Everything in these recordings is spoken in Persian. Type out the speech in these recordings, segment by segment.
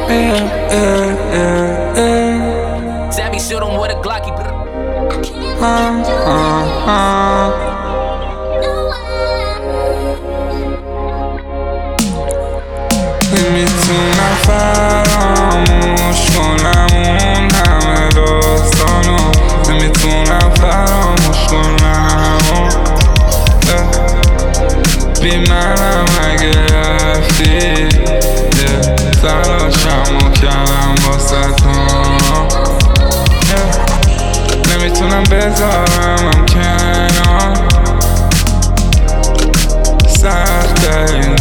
Sammy shoot him with a Glocky. میتونم فراموش کنم اون همه داستانو، نمیتونم فراموش کنم بی منم اگه رفتی تلاشمو کردم واسه تو، نمیتونم بذارم کنار سخت این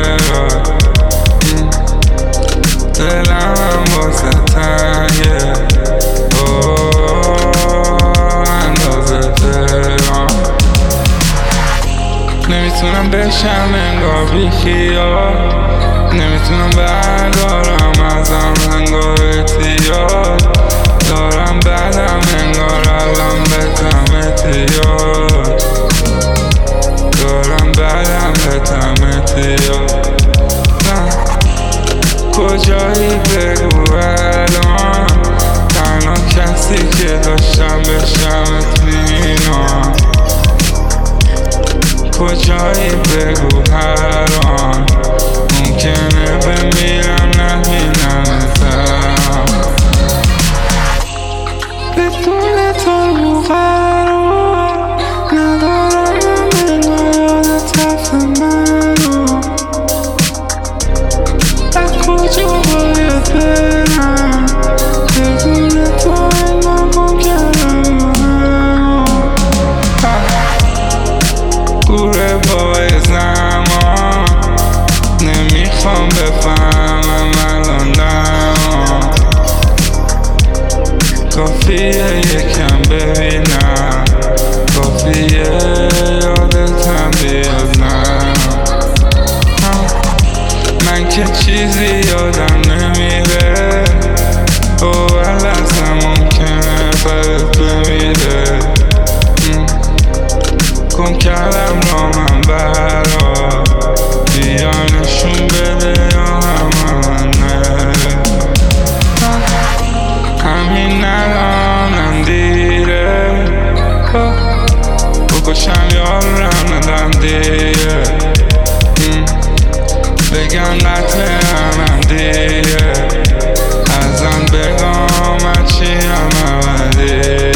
دلم واسه تنگه اندازه دلم، نمیتونم بشم انگار بی خیال، نمیتونم بردارم ازم انگار اعتیاد، دارم بدم انگار الان بتم اعتیاد، دارم بدم بتم اعتیاد. کجایی بگو الان، تنها کسی که داشتم بشم اطمینان، کجایی بگو هر آن ممکنه بمیرم نبینمتم، بدون تو قرار ندارم من یاد تف منو، از کجا باید برم بدون تو انگار ممکنه گوره بای زمان، نمیخوام بفهمم الان دما، کافیه یکم ببینم، کافیه یادتم بیاد نه، من که چیزی یادم نمیره اول اصلا ممکنه فرد بمیره، کن کلم را من برا بیا نشون بده یا همه همین الانم دیره بکشم یارم ندم دیره، بگم نتنم دیره ازم بگم چی هم دیره.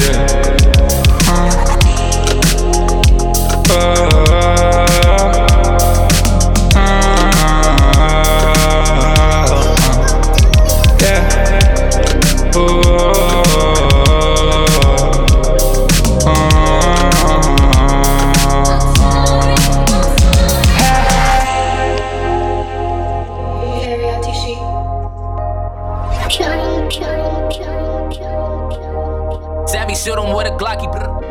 Sammy shoot him with a Glocky.